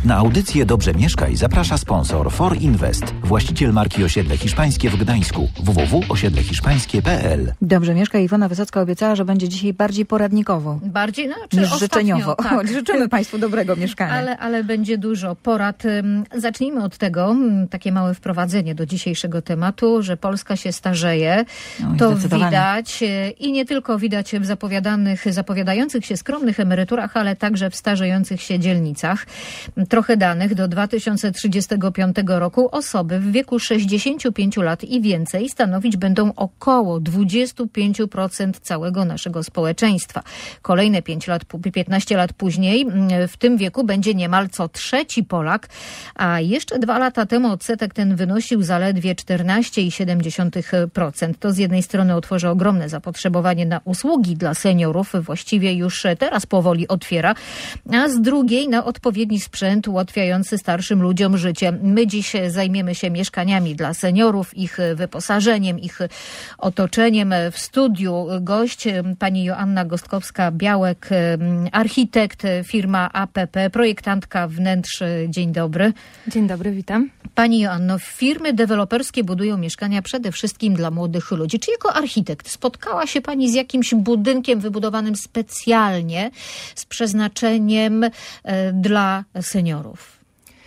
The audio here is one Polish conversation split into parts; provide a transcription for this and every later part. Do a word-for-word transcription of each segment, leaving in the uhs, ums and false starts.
Na audycję Dobrze Mieszkaj zaprasza sponsor For Invest, właściciel marki Osiedle Hiszpańskie w Gdańsku. w w w kropka osiedle hiszpańskie kropka p l. Dobrze Mieszkaj. Iwona Wysocka obiecała, że będzie dzisiaj bardziej poradnikowo. Bardziej, no, czy niż ostatnio, życzeniowo. Tak. Życzymy Państwu dobrego mieszkania. Ale, ale będzie dużo porad. Zacznijmy od tego, takie małe wprowadzenie do dzisiejszego tematu, że Polska się starzeje. No, to widać i nie tylko widać w zapowiadanych, zapowiadających się skromnych emeryturach, ale także w starzejących się dzielnicach. Trochę danych. Do dwa tysiące trzydziestego piątego roku osoby w wieku sześćdziesięciu pięciu lat i więcej stanowić będą około dwadzieścia pięć procent całego naszego społeczeństwa. Kolejne pięć lat, piętnaście lat później w tym wieku będzie niemal co trzeci Polak, a jeszcze dwa lata temu odsetek ten wynosił zaledwie czternaście przecinek siedem procent. To z jednej strony otworzy ogromne zapotrzebowanie na usługi dla seniorów, właściwie już teraz powoli otwiera, a z drugiej na odpowiedni sprzęt ułatwiający starszym ludziom życie. My dziś zajmiemy się mieszkaniami dla seniorów, ich wyposażeniem, ich otoczeniem. W studiu gość pani Joanna Gostkowska-Białek, architekt, firma A P P, projektantka wnętrz. Dzień dobry. Dzień dobry, witam. Pani Joanno, firmy deweloperskie budują mieszkania przede wszystkim dla młodych ludzi. Czy jako architekt spotkała się pani z jakimś budynkiem wybudowanym specjalnie z przeznaczeniem e, dla seniorów?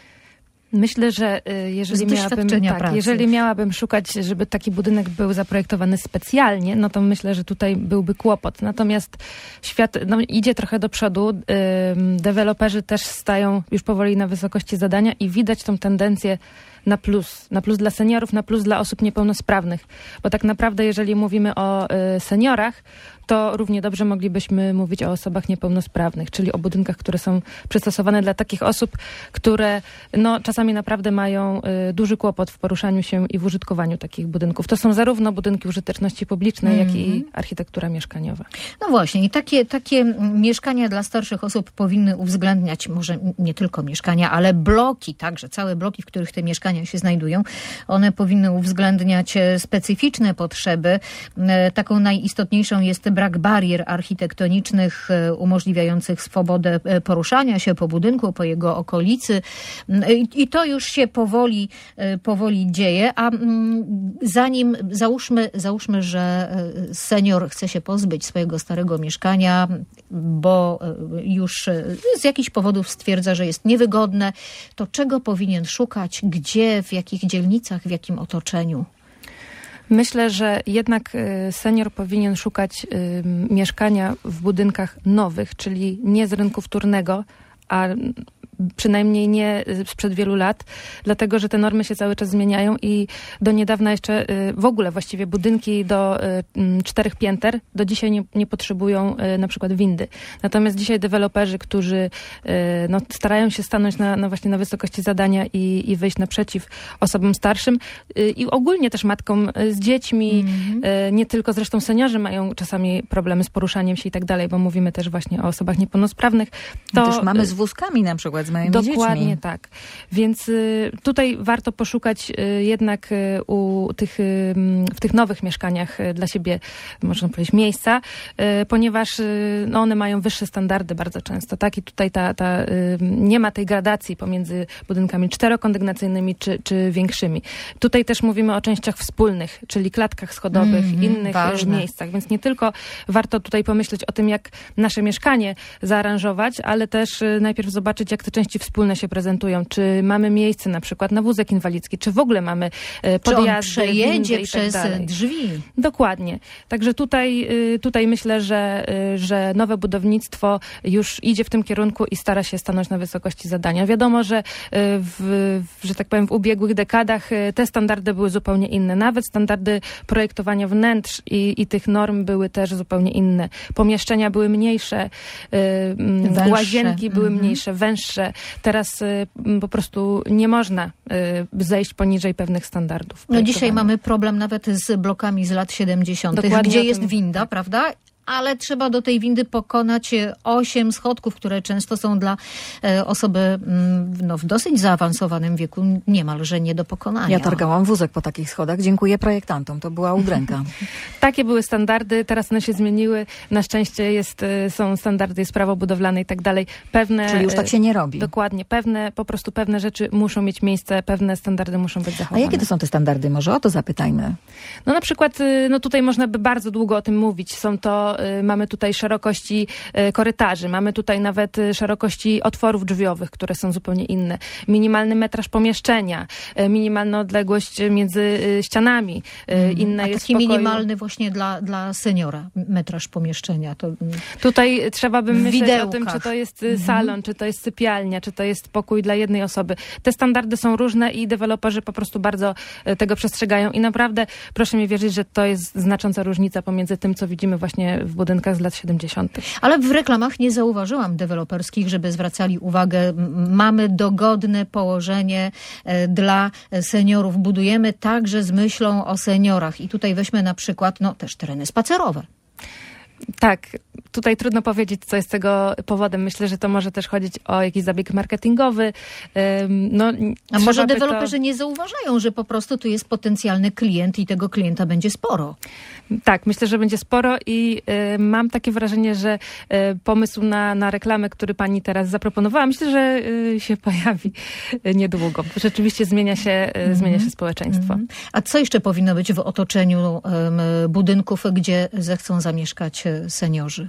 Myślę, że jeżeli miałabym, tak, jeżeli miałabym szukać, żeby taki budynek był zaprojektowany specjalnie, no to myślę, że tutaj byłby kłopot. Natomiast świat no, idzie trochę do przodu. Deweloperzy też stają już powoli na wysokości zadania i widać tą tendencję na plus. Na plus dla seniorów, na plus dla osób niepełnosprawnych. Bo tak naprawdę, jeżeli mówimy o y, seniorach, to równie dobrze moglibyśmy mówić o osobach niepełnosprawnych, czyli o budynkach, które są przystosowane dla takich osób, które no, czasami naprawdę mają y, duży kłopot w poruszaniu się i w użytkowaniu takich budynków. To są zarówno budynki użyteczności publicznej, mm-hmm. jak i architektura mieszkaniowa. No właśnie i takie, takie mieszkania dla starszych osób powinny uwzględniać może nie tylko mieszkania, ale bloki także, całe bloki, w których te mieszkania się znajdują. One powinny uwzględniać specyficzne potrzeby. Taką najistotniejszą jest brak barier architektonicznych umożliwiających swobodę poruszania się po budynku, po jego okolicy. I to już się powoli, powoli dzieje, a zanim załóżmy, załóżmy, że senior chce się pozbyć swojego starego mieszkania, bo już z jakichś powodów stwierdza, że jest niewygodne, to czego powinien szukać, gdzie, w jakich dzielnicach, w jakim otoczeniu? Myślę, że jednak senior powinien szukać y, mieszkania w budynkach nowych, czyli nie z rynku wtórnego, a przynajmniej nie sprzed wielu lat, dlatego że te normy się cały czas zmieniają i do niedawna jeszcze w ogóle właściwie budynki do czterech pięter do dzisiaj nie, nie potrzebują na przykład windy. Natomiast dzisiaj deweloperzy, którzy no, starają się stanąć na, na właśnie na wysokości zadania i, i wyjść naprzeciw osobom starszym i ogólnie też matkom z dziećmi, mm-hmm. nie tylko zresztą seniorzy mają czasami problemy z poruszaniem się i tak dalej, bo mówimy też właśnie o osobach niepełnosprawnych. To też mamy z wózkami na przykład, z małymi dziećmi. Dokładnie tak. Więc y, tutaj warto poszukać y, jednak y, u tych, y, w tych nowych mieszkaniach y, dla siebie, można powiedzieć, miejsca, y, ponieważ y, no one mają wyższe standardy bardzo często, tak? I tutaj ta, ta, y, nie ma tej gradacji pomiędzy budynkami czterokondygnacyjnymi czy, czy większymi. Tutaj też mówimy o częściach wspólnych, czyli klatkach schodowych, mm-hmm, innych ważne. miejscach, więc nie tylko warto tutaj pomyśleć o tym, jak nasze mieszkanie zaaranżować, ale też y, najpierw zobaczyć, jak te części wspólne się prezentują. Czy mamy miejsce na przykład na wózek inwalidzki, czy w ogóle mamy podjazdy, czy on przejedzie i przez tak dalej. drzwi. Dokładnie. Także tutaj, tutaj myślę, że, że nowe budownictwo już idzie w tym kierunku i stara się stanąć na wysokości zadania. Wiadomo, że w, że tak powiem, w ubiegłych dekadach te standardy były zupełnie inne. Nawet standardy projektowania wnętrz i, i tych norm były też zupełnie inne. Pomieszczenia były mniejsze, Węższe. łazienki były mhm. mniejsze, węższe. Teraz y, po prostu nie można y, zejść poniżej pewnych standardów. No dzisiaj mamy problem nawet z blokami z lat siedemdziesiątych, Dokładnie gdzie jest winda, tak. prawda? ale trzeba do tej windy pokonać osiem schodków, które często są dla osoby no, w dosyć zaawansowanym wieku niemalże nie do pokonania. Ja targałam wózek po takich schodach. Dziękuję projektantom. To była udręka. Takie były standardy, teraz one się zmieniły. Na szczęście jest, są standardy, jest prawo budowlane i tak dalej. Pewne, Czyli już tak się nie robi. Dokładnie. Pewne, po prostu pewne rzeczy muszą mieć miejsce, pewne standardy muszą być zachowane. A jakie to są te standardy? Może o to zapytajmy. No na przykład, no tutaj można by bardzo długo o tym mówić. Są to, mamy tutaj szerokości korytarzy, mamy tutaj nawet szerokości otworów drzwiowych, które są zupełnie inne. Minimalny metraż pomieszczenia, minimalna odległość między ścianami. Inne A jest taki w pokoju. minimalny właśnie dla, dla seniora metraż pomieszczenia. To tutaj trzeba by myśleć widełkach. o tym, czy to jest salon, mhm. czy to jest sypialnia, czy to jest pokój dla jednej osoby. Te standardy są różne i deweloperzy po prostu bardzo tego przestrzegają i naprawdę proszę mi wierzyć, że to jest znacząca różnica pomiędzy tym, co widzimy właśnie w budynkach z lat siedemdziesiątych. Ale w reklamach nie zauważyłam deweloperskich, żeby zwracali uwagę, mamy dogodne położenie dla seniorów, budujemy także z myślą o seniorach i tutaj weźmy na przykład no też tereny spacerowe. Tak, tutaj trudno powiedzieć, co jest tego powodem. Myślę, że to może też chodzić o jakiś zabieg marketingowy. No, A może deweloperzy to... nie zauważają, że po prostu tu jest potencjalny klient i tego klienta będzie sporo? Tak, myślę, że będzie sporo i y, mam takie wrażenie, że y, pomysł na, na reklamę, który pani teraz zaproponowała, myślę, że y, się pojawi y, niedługo. Rzeczywiście zmienia się, y, mm-hmm. zmienia się społeczeństwo. Mm-hmm. A co jeszcze powinno być w otoczeniu y, budynków, gdzie zechcą zamieszkać seniorzy?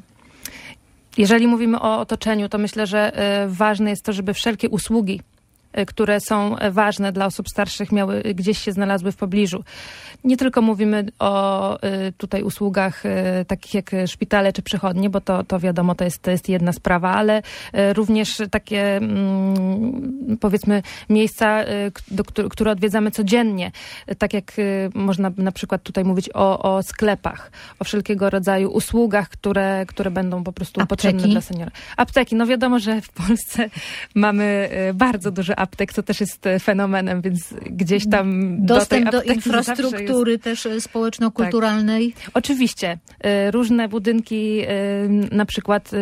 Jeżeli mówimy o otoczeniu, to myślę, że y, ważne jest to, żeby wszelkie usługi, y, które są ważne dla osób starszych, miały gdzieś się znalazły w pobliżu. Nie tylko mówimy o y, tutaj usługach y, takich jak szpitale czy przychodnie, bo to, to wiadomo, to jest, to jest jedna sprawa, ale y, również takie mm, powiedzmy miejsca, y, do, które odwiedzamy codziennie. Y, tak jak y, można na przykład tutaj mówić o, o sklepach, o wszelkiego rodzaju usługach, które, które będą po prostu Apteki? potrzebne dla seniora. Apteki, no wiadomo, że w Polsce mamy y, bardzo dużo aptek, co też jest fenomenem, więc gdzieś tam dostęp do tej do infrastruktury też społeczno-kulturalnej? Tak. Oczywiście. Różne budynki, na przykład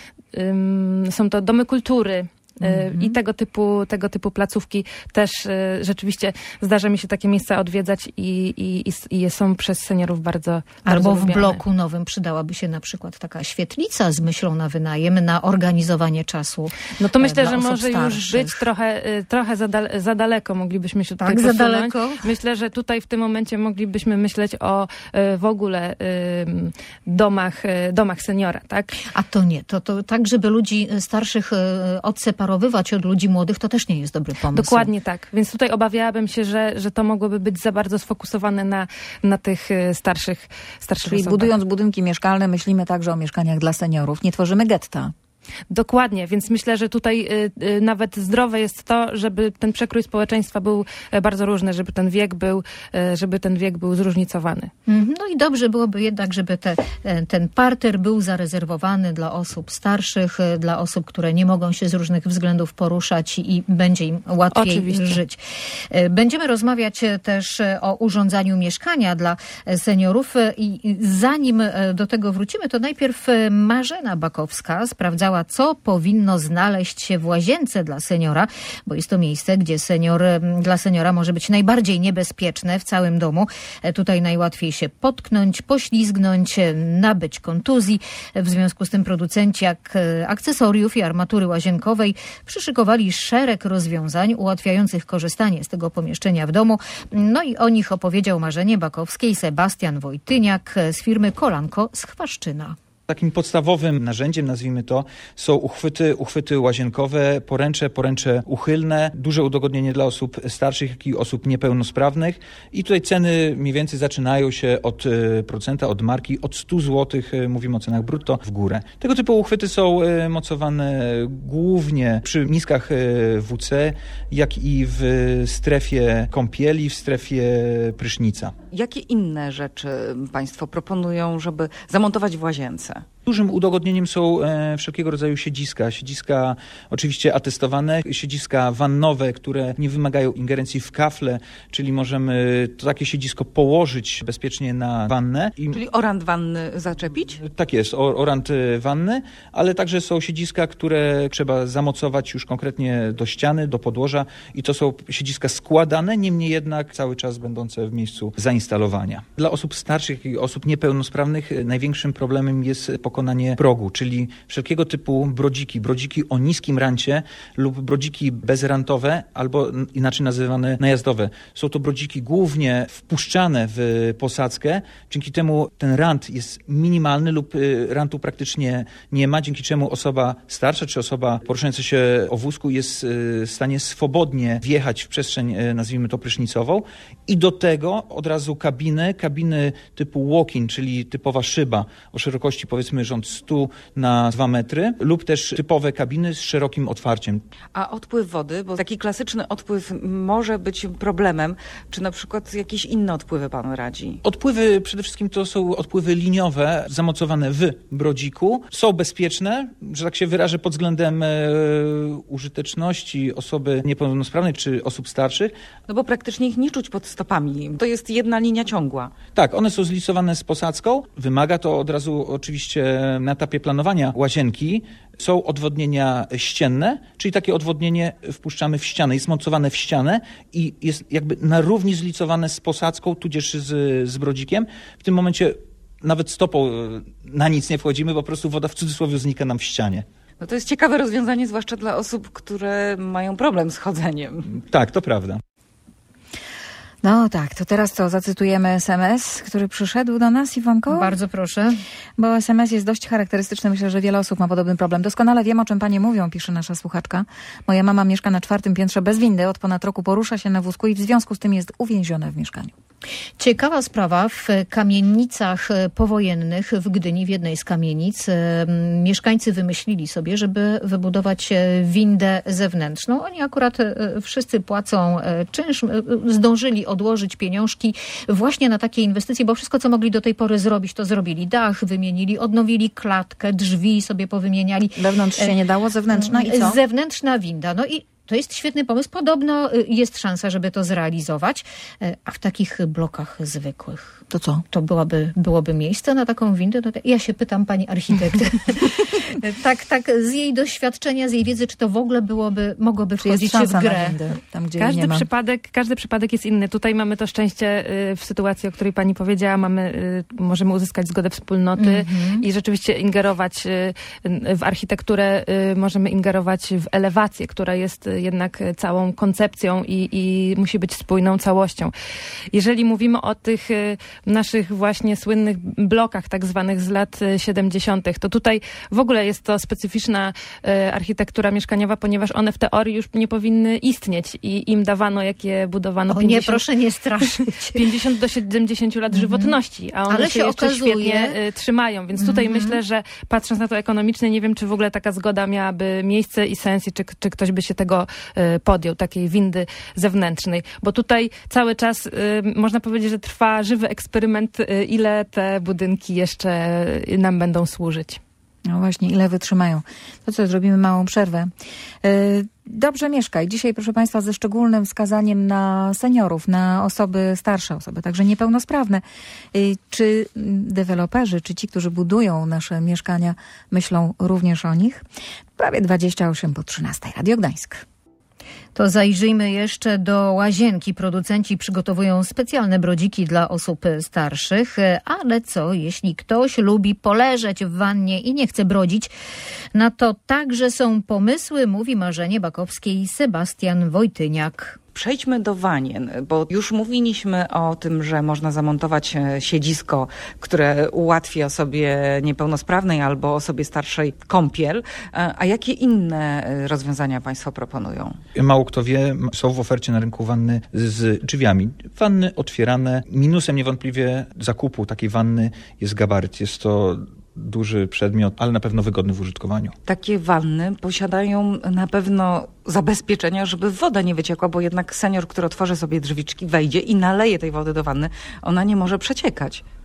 są to domy kultury, Mm-hmm. I tego typu, tego typu placówki też y, rzeczywiście zdarza mi się takie miejsca odwiedzać i, i, i są przez seniorów bardzo Albo bardzo w lubiane. bloku nowym przydałaby się na przykład taka świetlica z myślą na wynajem, na organizowanie czasu. No to myślę, że może starszych. Już być trochę, y, trochę za, dal- za daleko moglibyśmy się tutaj tak, posunąć. za daleko? Myślę, że tutaj w tym momencie moglibyśmy myśleć o y, w ogóle y, domach, y, domach seniora, tak? A to nie. To, to tak, żeby ludzi starszych y, odseparować od ludzi młodych, to też nie jest dobry pomysł. Dokładnie tak. Więc tutaj obawiałabym się, że, że to mogłoby być za bardzo sfokusowane na, na tych starszych, starszych Czyli osobach. budując budynki mieszkalne, myślimy także o mieszkaniach dla seniorów. Nie tworzymy getta. Dokładnie, więc myślę, że tutaj y, y, nawet zdrowe jest to, żeby ten przekrój społeczeństwa był y, bardzo różny, żeby ten wiek był, y, żeby ten wiek był zróżnicowany. No i dobrze byłoby jednak, żeby te, ten parter był zarezerwowany dla osób starszych, dla osób, które nie mogą się z różnych względów poruszać i będzie im łatwiej Oczywiście. żyć. Będziemy rozmawiać też o urządzaniu mieszkania dla seniorów i zanim do tego wrócimy, to najpierw Marzena Bakowska sprawdzała, co powinno znaleźć się w łazience dla seniora, bo jest to miejsce, gdzie senior, dla seniora może być najbardziej niebezpieczne w całym domu. Tutaj najłatwiej się potknąć, poślizgnąć, nabyć kontuzji. W związku z tym producenci ak- akcesoriów i armatury łazienkowej przyszykowali szereg rozwiązań ułatwiających korzystanie z tego pomieszczenia w domu. No i o nich opowiedział Marzenie Bakowskiej Sebastian Wojtyniak z firmy Kolanko z Chwaszczyna. Takim podstawowym narzędziem, nazwijmy to, są uchwyty, uchwyty łazienkowe, poręcze, poręcze uchylne, duże udogodnienie dla osób starszych, jak i osób niepełnosprawnych. I tutaj ceny mniej więcej zaczynają się od procenta, od marki, od stu złotych, mówimy o cenach brutto, w górę. Tego typu uchwyty są mocowane głównie przy miskach W C, jak i w strefie kąpieli, w strefie prysznica. Jakie inne rzeczy Państwo proponują, żeby zamontować w łazience? Dużym udogodnieniem są e, wszelkiego rodzaju siedziska. Siedziska oczywiście atestowane, siedziska wannowe, które nie wymagają ingerencji w kafle, czyli możemy to takie siedzisko położyć bezpiecznie na wannę. I, czyli orant wanny zaczepić? Tak jest, orant wanny, ale także są siedziska, które trzeba zamocować już konkretnie do ściany, do podłoża i to są siedziska składane, niemniej jednak cały czas będące w miejscu zainstalowania. Dla osób starszych i osób niepełnosprawnych największym problemem jest pokonanie progu, czyli wszelkiego typu brodziki, brodziki o niskim rancie lub brodziki bezrantowe albo inaczej nazywane najazdowe. Są to brodziki głównie wpuszczane w posadzkę, dzięki temu ten rant jest minimalny lub rantu praktycznie nie ma, dzięki czemu osoba starsza czy osoba poruszająca się o wózku jest w stanie swobodnie wjechać w przestrzeń, nazwijmy to prysznicową i do tego od razu kabiny, kabiny typu walk-in, czyli typowa szyba o szerokości powiedzmy rząd sto na dwa metry lub też typowe kabiny z szerokim otwarciem. A odpływ wody, bo taki klasyczny odpływ może być problemem, czy na przykład jakieś inne odpływy pan radzi? Odpływy przede wszystkim to są odpływy liniowe, zamocowane w brodziku. Są bezpieczne, że tak się wyrażę, pod względem e, użyteczności osoby niepełnosprawnej czy osób starszych. No bo praktycznie ich nie czuć pod stopami. To jest jedna linia ciągła. Tak, one są zlisowane z posadzką. Wymaga to od razu oczywiście na etapie planowania łazienki. Są odwodnienia ścienne, czyli takie odwodnienie wpuszczamy w ścianę. Jest mocowane w ścianę i jest jakby na równi zlicowane z posadzką, tudzież z, z brodzikiem. W tym momencie nawet stopą na nic nie wchodzimy, po prostu woda w cudzysłowie znika nam w ścianie. No to jest ciekawe rozwiązanie, zwłaszcza dla osób, które mają problem z chodzeniem. Tak, to prawda. No tak, to teraz co, zacytujemy es em es, który przyszedł do nas, Iwonko? Bardzo proszę. Bo es em es jest dość charakterystyczny, myślę, że wiele osób ma podobny problem. Doskonale wiem, o czym panie mówią, pisze nasza słuchaczka. Moja mama mieszka na czwartym piętrze bez windy, od ponad roku porusza się na wózku i w związku z tym jest uwięziona w mieszkaniu. Ciekawa sprawa, w kamienicach powojennych w Gdyni, w jednej z kamienic, mieszkańcy wymyślili sobie, żeby wybudować windę zewnętrzną. Oni akurat wszyscy płacą czynsz, zdążyli odłożyć pieniążki właśnie na takie inwestycje, bo wszystko, co mogli do tej pory zrobić, to zrobili. Dach wymienili, odnowili klatkę, drzwi sobie powymieniali. Wewnątrz się nie dało, zewnętrzna i co? Zewnętrzna winda. No i to jest świetny pomysł. Podobno jest szansa, żeby to zrealizować. A w takich blokach zwykłych to co? To byłaby, byłoby miejsce na taką windę? No, ja się pytam pani architekt. tak, tak z jej doświadczenia, z jej wiedzy, czy to w ogóle byłoby, mogłoby wchodzić w grę? Windę, tam, gdzie każdy, nie ma. przypadek, każdy przypadek jest inny. Tutaj mamy to szczęście w sytuacji, o której pani powiedziała. Mamy, możemy uzyskać zgodę wspólnoty mm-hmm. i rzeczywiście ingerować w architekturę. Możemy ingerować w elewację, która jest jednak całą koncepcją i, i musi być spójną całością. Jeżeli mówimy o tych naszych właśnie słynnych blokach tak zwanych z lat siedemdziesiątych, to tutaj w ogóle jest to specyficzna architektura mieszkaniowa, ponieważ one w teorii już nie powinny istnieć i im dawano, jakie budowano o, pięćdziesiąt, nie, proszę nie straszyć. pięćdziesiąt do siedemdziesięciu lat mm-hmm. żywotności, a one Ale się, się jeszcze okazuje... świetnie y, trzymają. Więc tutaj mm-hmm. myślę, że patrząc na to ekonomicznie, nie wiem, czy w ogóle taka zgoda miałaby miejsce i sens, i czy, czy ktoś by się tego y, podjął, takiej windy zewnętrznej. Bo tutaj cały czas y, można powiedzieć, że trwa żywy eksperyment, y, ile te budynki jeszcze y, nam będą służyć. No właśnie, ile wytrzymają. To co, zrobimy małą przerwę. Yy, dobrze mieszkaj. Dzisiaj, proszę państwa, ze szczególnym wskazaniem na seniorów, na osoby starsze, osoby także niepełnosprawne. Yy, czy deweloperzy, czy ci, którzy budują nasze mieszkania, myślą również o nich? Prawie dwadzieścia osiem po trzynastej. Radio Gdańsk. To zajrzyjmy jeszcze do łazienki. Producenci przygotowują specjalne brodziki dla osób starszych. Ale co, jeśli ktoś lubi poleżeć w wannie i nie chce brodzić? Na to także są pomysły, mówi Marzenie Bakowskiej i Sebastian Wojtyniak. Przejdźmy do wanien, bo już mówiliśmy o tym, że można zamontować siedzisko, które ułatwi osobie niepełnosprawnej albo osobie starszej kąpiel. A jakie inne rozwiązania państwo proponują? Mało kto wie, są w ofercie na rynku wanny z drzwiami. Wanny otwierane. Minusem niewątpliwie zakupu takiej wanny jest gabaryt. Jest to duży przedmiot, ale na pewno wygodny w użytkowaniu. Takie wanny posiadają na pewno zabezpieczenia, żeby woda nie wyciekła, bo jednak senior, który otworzy sobie drzwiczki, wejdzie i naleje tej wody do wanny, ona nie może przeciekać.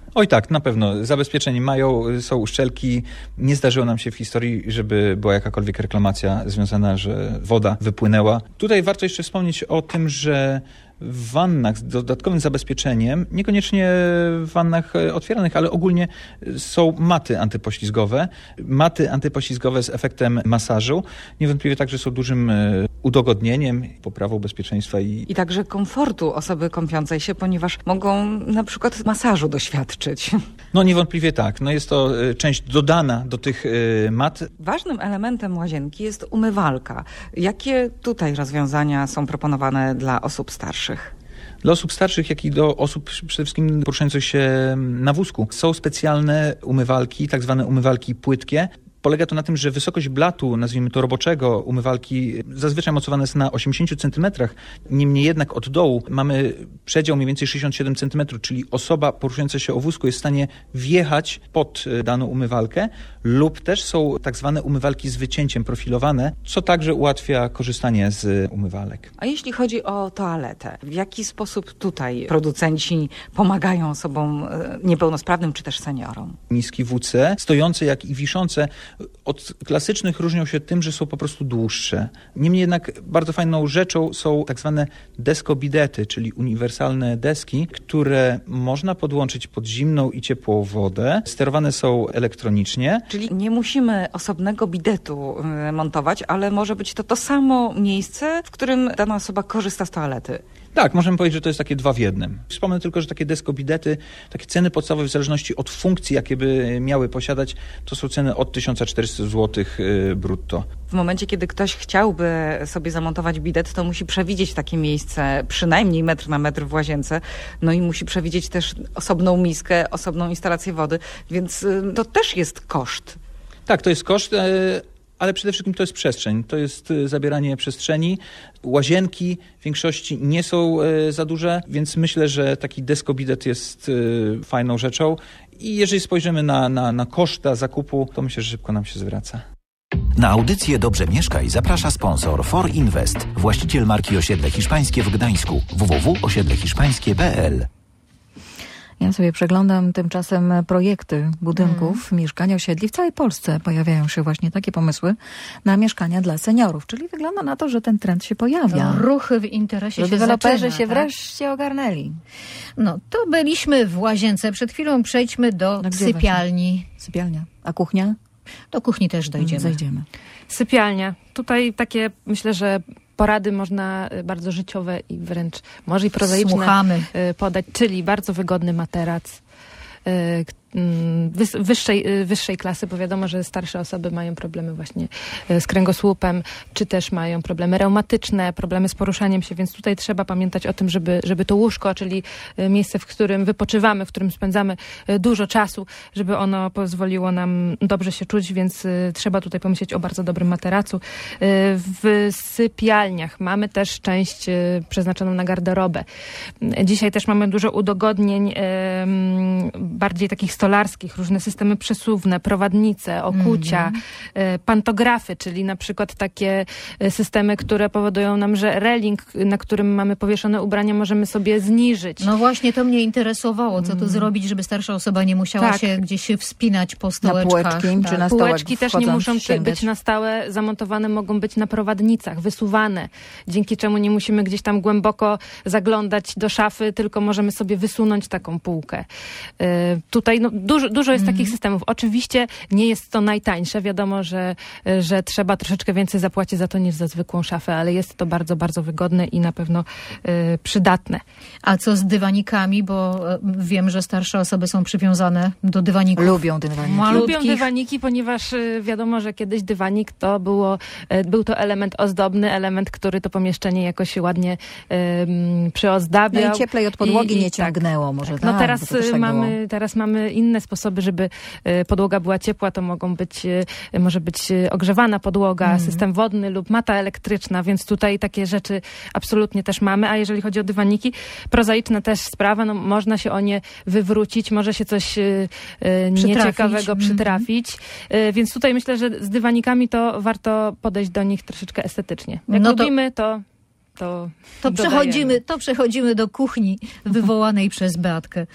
Oj tak, na pewno. Zabezpieczenie mają, są uszczelki. Nie zdarzyło nam się w historii, żeby była jakakolwiek reklamacja związana, że woda wypłynęła. Tutaj warto jeszcze wspomnieć o tym, że w wannach z dodatkowym zabezpieczeniem, niekoniecznie w wannach otwieranych, ale ogólnie są maty antypoślizgowe. Maty antypoślizgowe z efektem masażu. Niewątpliwie także są dużym udogodnieniem, poprawą bezpieczeństwa. I, I także komfortu osoby kąpiącej się, ponieważ mogą na przykład masażu doświadczyć. No niewątpliwie tak. No jest to część dodana do tych mat. Ważnym elementem łazienki jest umywalka. Jakie tutaj rozwiązania są proponowane dla osób starszych? Dla osób starszych, jak i do osób przede wszystkim poruszających się na wózku. Są specjalne umywalki, tak zwane umywalki płytkie. Polega to na tym, że wysokość blatu, nazwijmy to roboczego, umywalki zazwyczaj mocowana jest na osiemdziesiąt centymetrów. Niemniej jednak od dołu mamy przedział mniej więcej sześćdziesiąt siedem centymetrów, czyli osoba poruszająca się o wózku jest w stanie wjechać pod daną umywalkę, lub też są tak zwane umywalki z wycięciem profilowane, co także ułatwia korzystanie z umywalek. A jeśli chodzi o toaletę, w jaki sposób tutaj producenci pomagają osobom niepełnosprawnym czy też seniorom? Miski W C, stojące jak i wiszące, od klasycznych różnią się tym, że są po prostu dłuższe. Niemniej jednak bardzo fajną rzeczą są tak zwane deskobidety, czyli uniwersalne deski, które można podłączyć pod zimną i ciepłą wodę. Sterowane są elektronicznie. Czyli nie musimy osobnego bidetu montować, ale może być to to samo miejsce, w którym dana osoba korzysta z toalety. Tak, możemy powiedzieć, że to jest takie dwa w jednym. Wspomnę tylko, że takie deskobidety, takie ceny podstawowe w zależności od funkcji, jakie by miały posiadać, to są ceny od tysiąc czterysta złotych brutto. W momencie, kiedy ktoś chciałby sobie zamontować bidet, to musi przewidzieć takie miejsce przynajmniej metr na metr w łazience, no i musi przewidzieć też osobną miskę, osobną instalację wody, więc to też jest koszt. Tak, to jest koszt, ale przede wszystkim to jest przestrzeń, to jest zabieranie przestrzeni. Łazienki w większości nie są za duże, więc myślę, że taki deskobidet jest fajną rzeczą i jeżeli spojrzymy na, na, na koszta zakupu, to myślę, że szybko nam się zwraca. Na audycję Dobrze Mieszkaj zaprasza sponsor For Invest, właściciel marki Osiedle Hiszpańskie w Gdańsku, w w w kropka osiedle hiszpańskie kropka p l. Ja sobie przeglądam tymczasem projekty budynków, mm. mieszkań, osiedli. W całej Polsce pojawiają się właśnie takie pomysły na mieszkania dla seniorów. Czyli wygląda na to, że ten trend się pojawia. No, ruchy w interesie że się deweloperzy zaczyna, się tak? wreszcie ogarnęli. No, to byliśmy w łazience. Przed chwilą przejdźmy do no, sypialni. Właśnie? Sypialnia. A kuchnia? Do kuchni też dojdziemy. Zajdziemy. Sypialnia. Tutaj takie, myślę, że porady można bardzo życiowe i wręcz może i prozaiczne Słuchamy. podać, czyli bardzo wygodny materac, wyższej, wyższej klasy, bo wiadomo, że starsze osoby mają problemy właśnie z kręgosłupem, czy też mają problemy reumatyczne, problemy z poruszaniem się, więc tutaj trzeba pamiętać o tym, żeby, żeby to łóżko, czyli miejsce, w którym wypoczywamy, w którym spędzamy dużo czasu, żeby ono pozwoliło nam dobrze się czuć, więc trzeba tutaj pomyśleć o bardzo dobrym materacu. W sypialniach mamy też część przeznaczoną na garderobę. Dzisiaj też mamy dużo udogodnień, bardziej takich stolarskich, różne systemy przesuwne, prowadnice, okucia, mm-hmm. pantografy, czyli na przykład takie systemy, które powodują nam, że reling, na którym mamy powieszone ubrania, możemy sobie zniżyć. No właśnie, to mnie interesowało, co tu mm. zrobić, żeby starsza osoba nie musiała tak. się gdzieś wspinać po stołeczkach. Na półeczki, tak. czy na Półeczki też nie muszą sięgać. być na stałe zamontowane, mogą być na prowadnicach, wysuwane, dzięki czemu nie musimy gdzieś tam głęboko zaglądać do szafy, tylko możemy sobie wysunąć taką półkę. Y, tutaj no, dużo, dużo jest mm. takich systemów. Oczywiście nie jest to najtańsze. Wiadomo, że, że trzeba troszeczkę więcej zapłacić za to niż za zwykłą szafę, ale jest to bardzo, bardzo wygodne i na pewno y, przydatne. A co z dywanikami? Bo y, wiem, że starsze osoby są przywiązane do dywaników. Lubią dywaniki. Lubią dywaniki, ponieważ y, wiadomo, że kiedyś dywanik to było, y, był to element ozdobny, element, który to pomieszczenie jakoś ładnie y, przyozdabiał. No i cieplej od podłogi I, nie i, ciągnęło może. Tak. Tak, no teraz tak mamy, teraz mamy inne sposoby, żeby y, podłoga była ciepła. To mogą być, y, może być y, ogrzewana podłoga, mm. system wodny lub mata elektryczna, więc tutaj takie rzeczy absolutnie też mamy. A jeżeli chodzi o dywaniki, prozaiczna też sprawa, no można się o nie wywrócić, może się coś y, y, nieciekawego mm. przytrafić. Y, więc tutaj myślę, że z dywanikami to warto podejść do nich troszeczkę estetycznie. Jak no to... lubimy, to To, to, przechodzimy, to przechodzimy do kuchni wywołanej przez Beatkę.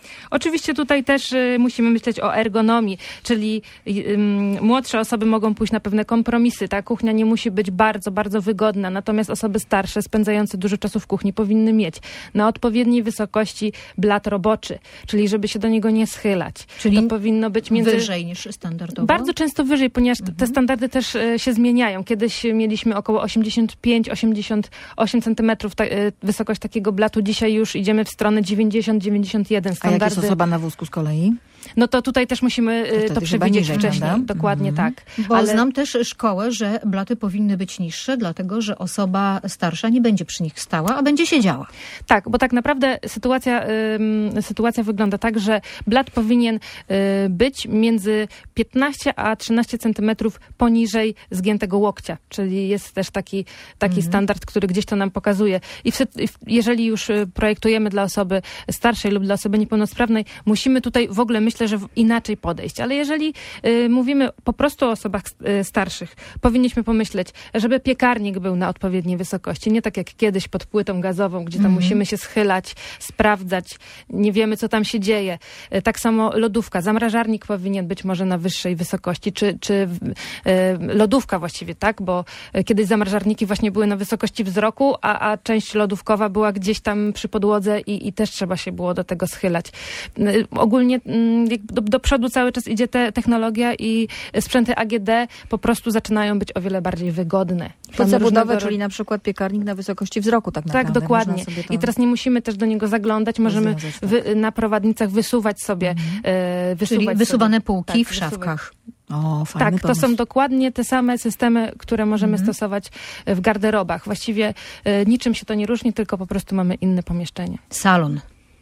Oczywiście tutaj też y, musimy myśleć o ergonomii, czyli y, y, młodsze osoby mogą pójść na pewne kompromisy. Ta kuchnia nie musi być bardzo, bardzo wygodna, natomiast osoby starsze, spędzające dużo czasu w kuchni, powinny mieć na odpowiedniej wysokości blat roboczy, czyli żeby się do niego nie schylać. Czyli to powinno być między... wyżej niż standardowo? Bardzo często wyżej, ponieważ mhm. te standardy też y, się zmieniają. Kiedyś mieliśmy około osiemdziesiąt pięć do osiemdziesięciu ośmiu centymetrów ta, y, wysokość takiego blatu. Dzisiaj już idziemy w stronę dziewięćdziesiąt do dziewięćdziesięciu jeden. A jak jest osoba na wózku z kolei? No to tutaj też musimy to, to przewidzieć niżej, wcześniej. Prawda? Dokładnie mm. tak. Bo Ale... znam też szkołę, że blaty powinny być niższe, dlatego że osoba starsza nie będzie przy nich stała, a będzie siedziała. Tak, bo tak naprawdę sytuacja, y, sytuacja wygląda tak, że blat powinien y, być między piętnaście a trzynaście centymetrów poniżej zgiętego łokcia. Czyli jest też taki, taki mm. standard, który gdzieś to nam pokazuje. I w, jeżeli już projektujemy dla osoby starszej lub dla osoby niepełnosprawnej, musimy tutaj w ogóle myśleć, Myślę, że inaczej podejść. Ale jeżeli y, mówimy po prostu o osobach y, starszych, powinniśmy pomyśleć, żeby piekarnik był na odpowiedniej wysokości. Nie tak jak kiedyś pod płytą gazową, gdzie tam mm-hmm. musimy się schylać, sprawdzać, nie wiemy, co tam się dzieje. Y, tak samo lodówka. Zamrażarnik powinien być może na wyższej wysokości, czy, czy y, lodówka właściwie, tak? Bo y, kiedyś zamrażarniki właśnie były na wysokości wzroku, a, a część lodówkowa była gdzieś tam przy podłodze i, i też trzeba się było do tego schylać. Y, ogólnie y, Do, do przodu cały czas idzie te technologia i sprzęty A G D po prostu zaczynają być o wiele bardziej wygodne. Pod zabudowę, czyli na przykład piekarnik na wysokości wzroku tak naprawdę. Tak, dokładnie. To... I teraz nie musimy też do niego zaglądać, możemy wy, na prowadnicach wysuwać sobie mm. e, wysuwać czyli wysuwane sobie, półki tak, w szafkach. O, fajny tak, pomysł. To są dokładnie te same systemy, które możemy mm. stosować w garderobach. Właściwie e, niczym się to nie różni, tylko po prostu mamy inne pomieszczenie. Salon.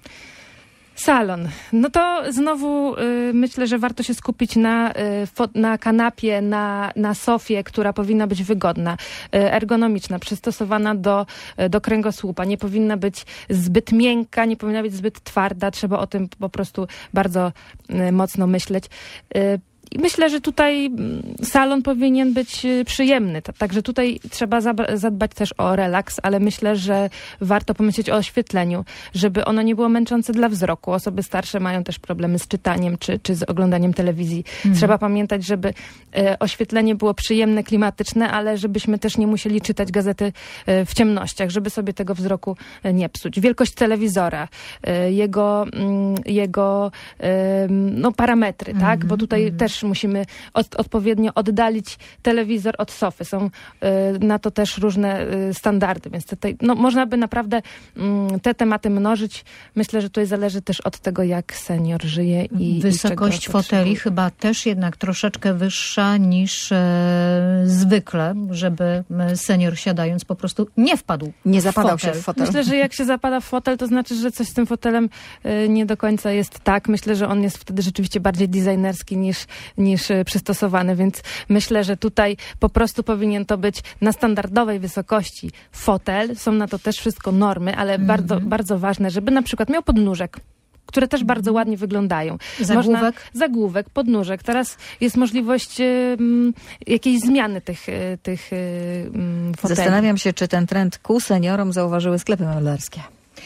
Salon. No to znowu y, myślę, że warto się skupić na, y, fo, na kanapie, na, na sofie, która powinna być wygodna, y, ergonomiczna, przystosowana do, y, do kręgosłupa. Nie powinna być zbyt miękka, nie powinna być zbyt twarda. Trzeba o tym po prostu bardzo y, mocno myśleć. Y, I myślę, że tutaj salon powinien być przyjemny. Także tutaj trzeba zadbać też o relaks, ale myślę, że warto pomyśleć o oświetleniu, żeby ono nie było męczące dla wzroku. Osoby starsze mają też problemy z czytaniem czy, czy z oglądaniem telewizji. Mhm. Trzeba pamiętać, żeby e, oświetlenie było przyjemne, klimatyczne, ale żebyśmy też nie musieli czytać gazety e, w ciemnościach, żeby sobie tego wzroku e, nie psuć. Wielkość telewizora, e, jego, m, jego e, no, parametry, mhm. tak? Bo tutaj mhm. też musimy od, odpowiednio oddalić telewizor od sofy. Są y, na to też różne y, standardy, więc tutaj, no, można by naprawdę y, te tematy mnożyć. Myślę, że tutaj zależy też od tego, jak senior żyje i wysokość i foteli chyba też jednak troszeczkę wyższa niż e, zwykle, żeby senior siadając po prostu nie wpadł Nie zapadał fotel. się w fotel. Myślę, że jak się zapada w fotel, to znaczy, że coś z tym fotelem y, nie do końca jest tak. Myślę, że on jest wtedy rzeczywiście bardziej designerski niż niż przystosowany, więc myślę, że tutaj po prostu powinien to być na standardowej wysokości fotel. Są na to też wszystko normy, ale mm-hmm. bardzo, bardzo ważne, żeby na przykład miał podnóżek, które też bardzo ładnie wyglądają. Zagłówek? Można, zagłówek, podnóżek. Teraz jest możliwość y, jakiejś zmiany tych, y, tych y, foteli. Zastanawiam się, czy ten trend ku seniorom zauważyły sklepy meblarskie.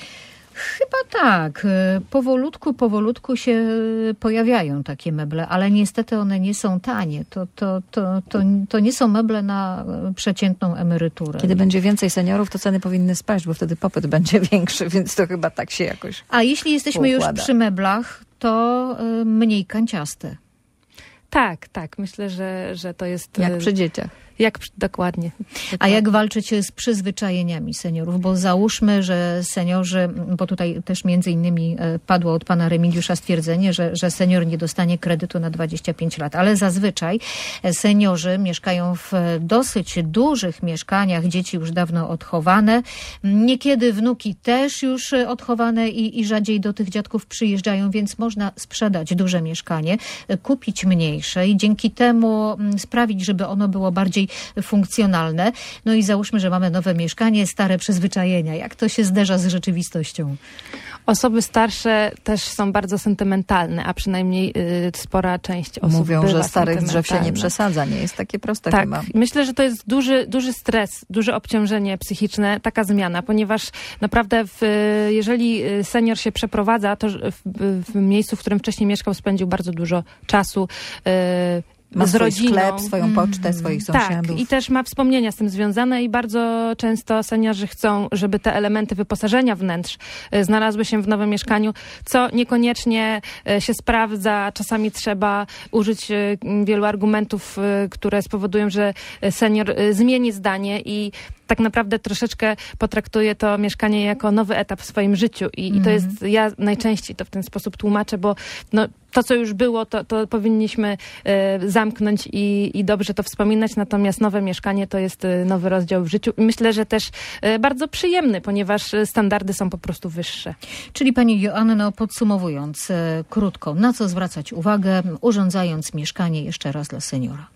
Chyba tak. Powolutku, powolutku się pojawiają takie meble, ale niestety one nie są tanie. To, to, to, to, to nie są meble na przeciętną emeryturę. Kiedy będzie więcej seniorów, to ceny powinny spaść, bo wtedy popyt będzie większy, więc to chyba tak się jakoś A jeśli jesteśmy układa. już przy meblach, to mniej kanciaste. Tak, tak. Myślę, że, że to jest... Jak przy dzieciach. Jak, dokładnie, dokładnie. A jak walczyć z przyzwyczajeniami seniorów? Bo załóżmy, że seniorzy, bo tutaj też między innymi padło od pana Remigiusza stwierdzenie, że, że senior nie dostanie kredytu na dwadzieścia pięć lat, ale zazwyczaj seniorzy mieszkają w dosyć dużych mieszkaniach, dzieci już dawno odchowane, niekiedy wnuki też już odchowane i, i rzadziej do tych dziadków przyjeżdżają, więc można sprzedać duże mieszkanie, kupić mniejsze i dzięki temu sprawić, żeby ono było bardziej bardziej funkcjonalne. No i załóżmy, że mamy nowe mieszkanie, stare przyzwyczajenia. Jak to się zderza z rzeczywistością? Osoby starsze też są bardzo sentymentalne, a przynajmniej y, spora część osób Mówią, bywa że starych drzew się nie przesadza. Nie jest takie proste tak, chyba. Myślę, że to jest duży, duży stres, duże obciążenie psychiczne, taka zmiana, ponieważ naprawdę w, jeżeli senior się przeprowadza, to w, w miejscu, w którym wcześniej mieszkał, spędził bardzo dużo czasu y, ma z swój rodziną. sklep, swoją pocztę, mm. swoich sąsiadów. Tak, i też ma wspomnienia z tym związane i bardzo często seniorzy chcą, żeby te elementy wyposażenia wnętrz y, znalazły się w nowym mieszkaniu, co niekoniecznie y, się sprawdza. Czasami trzeba użyć y, wielu argumentów, y, które spowodują, że senior y, zmieni zdanie i tak naprawdę troszeczkę potraktuje to mieszkanie jako nowy etap w swoim życiu. I, mm. i to jest, ja najczęściej to w ten sposób tłumaczę, bo no, to, co już było, to, to powinniśmy y, zamknąć i, i dobrze to wspominać, natomiast nowe mieszkanie to jest y, nowy rozdział w życiu. I myślę, że też y, bardzo przyjemny, ponieważ standardy są po prostu wyższe. Czyli pani Joanno, podsumowując y, krótko, na co zwracać uwagę, urządzając mieszkanie jeszcze raz dla seniora?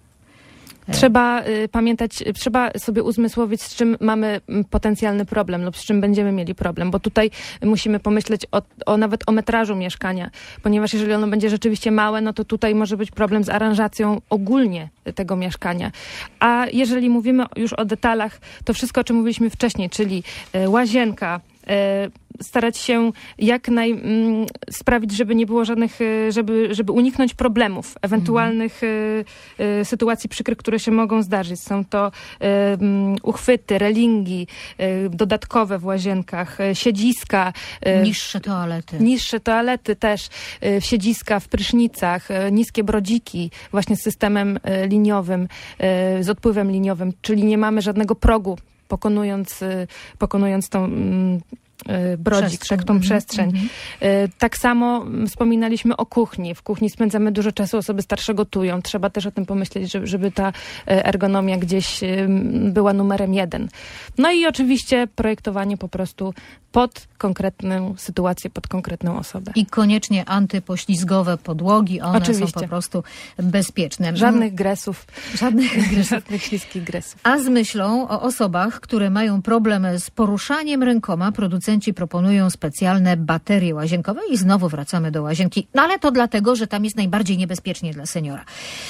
Trzeba y, pamiętać, y, trzeba sobie uzmysłowić, z czym mamy y, potencjalny problem lub z czym będziemy mieli problem, bo tutaj musimy pomyśleć o, o nawet o metrażu mieszkania, ponieważ jeżeli ono będzie rzeczywiście małe, no to tutaj może być problem z aranżacją ogólnie tego mieszkania. A jeżeli mówimy już o detalach, to wszystko, o czym mówiliśmy wcześniej, czyli y, łazienka, y, starać się jak naj m, sprawić, żeby nie było żadnych, żeby, żeby uniknąć problemów, ewentualnych y, y, sytuacji przykrych, które się mogą zdarzyć. Są to y, um, uchwyty, relingi y, dodatkowe w łazienkach, y, siedziska. Y, niższe toalety. Niższe toalety też, y, siedziska w prysznicach, y, niskie brodziki właśnie z systemem y, liniowym, y, z odpływem liniowym, czyli nie mamy żadnego progu, pokonując, y, pokonując tą y, brodzik, przestrzeń. tak, tą mm-hmm. przestrzeń. Mm-hmm. Tak samo wspominaliśmy o kuchni. W kuchni spędzamy dużo czasu, osoby starsze gotują. Trzeba też o tym pomyśleć, żeby, żeby ta ergonomia gdzieś była numerem jeden. No i oczywiście projektowanie po prostu pod konkretną sytuację, pod konkretną osobę. I koniecznie antypoślizgowe podłogi, one oczywiście. są po prostu bezpieczne. Żadnych gresów. Żadnych, gresów. Żadnych śliskich gresów. A z myślą o osobach, które mają problem z poruszaniem rękoma, producenci proponują specjalne baterie łazienkowe i znowu wracamy do łazienki. No ale to dlatego, że tam jest najbardziej niebezpiecznie dla seniora.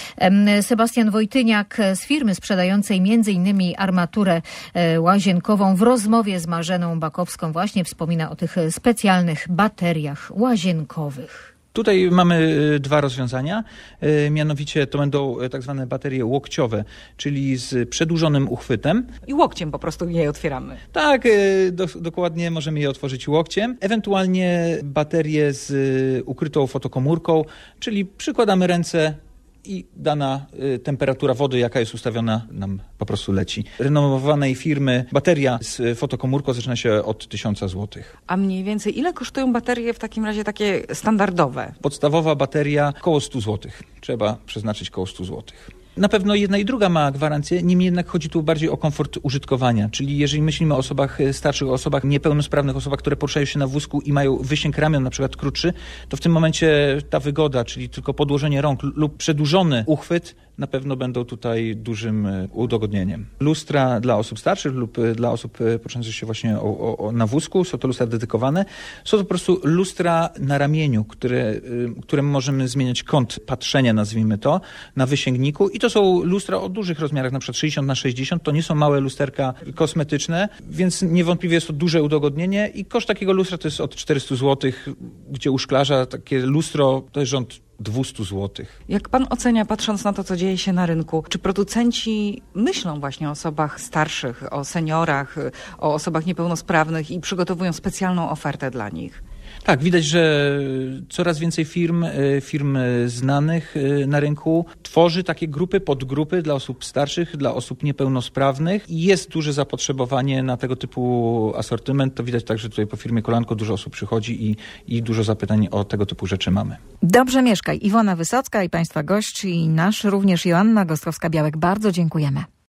Sebastian Wojtyniak z firmy sprzedającej między innymi armaturę łazienkową w rozmowie z Marzeną Bakowską właśnie wspomina o tych specjalnych bateriach łazienkowych. Tutaj mamy dwa rozwiązania, mianowicie to będą tak zwane baterie łokciowe, czyli z przedłużonym uchwytem. I łokciem po prostu je otwieramy. Tak, do, dokładnie możemy je otworzyć łokciem. Ewentualnie baterie z ukrytą fotokomórką, czyli przykładamy ręce i dana y, temperatura wody, jaka jest ustawiona, nam po prostu leci. Renomowanej firmy bateria z fotokomórką zaczyna się od tysiąca złotych. A mniej więcej ile kosztują baterie w takim razie takie standardowe? Podstawowa bateria koło stu złotych. Trzeba przeznaczyć koło stu złotych. Na pewno jedna i druga ma gwarancję, niemniej jednak chodzi tu bardziej o komfort użytkowania, czyli jeżeli myślimy o osobach starszych, o osobach niepełnosprawnych, osobach, które poruszają się na wózku i mają wysięg ramion na przykład krótszy, to w tym momencie ta wygoda, czyli tylko podłożenie rąk lub przedłużony uchwyt na pewno będą tutaj dużym udogodnieniem. Lustra dla osób starszych lub dla osób poruszających się właśnie o, o, na wózku, są to lustra dedykowane. Są to po prostu lustra na ramieniu, które, którym możemy zmieniać kąt patrzenia, nazwijmy to, na wysięgniku. I to są lustra o dużych rozmiarach, na przykład sześćdziesiąt na sześćdziesiąt. To nie są małe lusterka kosmetyczne, więc niewątpliwie jest to duże udogodnienie i koszt takiego lustra to jest od czterystu złotych, gdzie u szklarza takie lustro to jest rząd dwieście złotych. Jak pan ocenia, patrząc na to, co dzieje się na rynku, czy producenci myślą właśnie o osobach starszych, o seniorach, o osobach niepełnosprawnych i przygotowują specjalną ofertę dla nich? Tak, widać, że coraz więcej firm, firm znanych na rynku tworzy takie grupy, podgrupy dla osób starszych, dla osób niepełnosprawnych. Jest duże zapotrzebowanie na tego typu asortyment. To widać także tutaj po firmie Kolanko dużo osób przychodzi i, i dużo zapytań o tego typu rzeczy mamy. Dobrze mieszkaj. Iwona Wysocka i państwa gość i nasz również Joanna Gostkowska-Białek. Bardzo dziękujemy.